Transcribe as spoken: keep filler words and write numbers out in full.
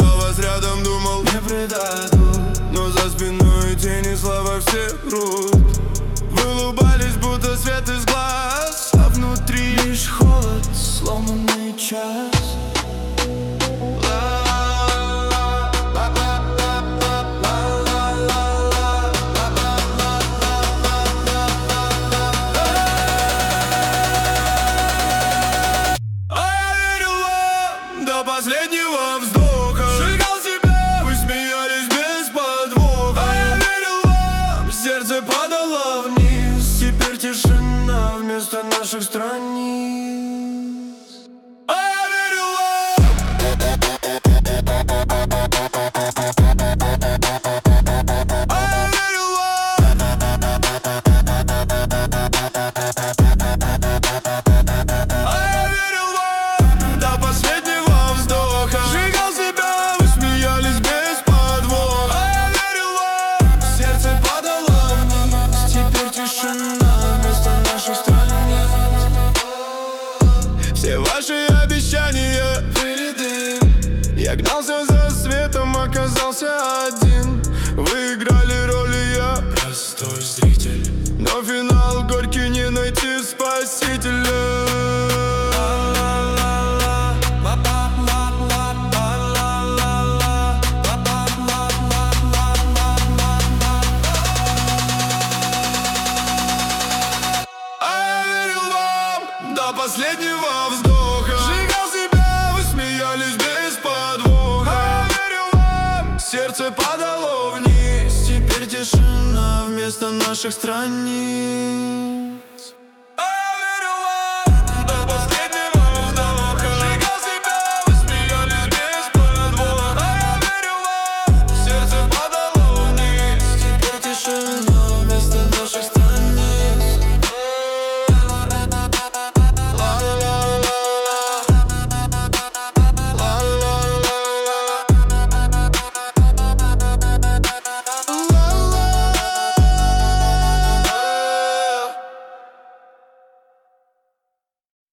Держал вас рядом, думал, не предадут, но за спиной тени слова все врут. Вы улыбались, будто свет из глаз, а внутри лишь холод, сломанный час. До последнего вздоха сжигал себя, вы смеялись без подвоха. А я верил вам, сердце падало вниз. Теперь тишина вместо наших страниц. А я верил А я верил А я верил до последнего. Все ваши обещания перед им. Я гнался за светом, оказался один. Вы играли роли, я простой зритель, но финал горький, не найти спасителя. До последнего вздоха сжигал себя, вы смеялись без подвоха. А я верил вам, сердце падало вниз. Теперь тишина вместо наших страниц.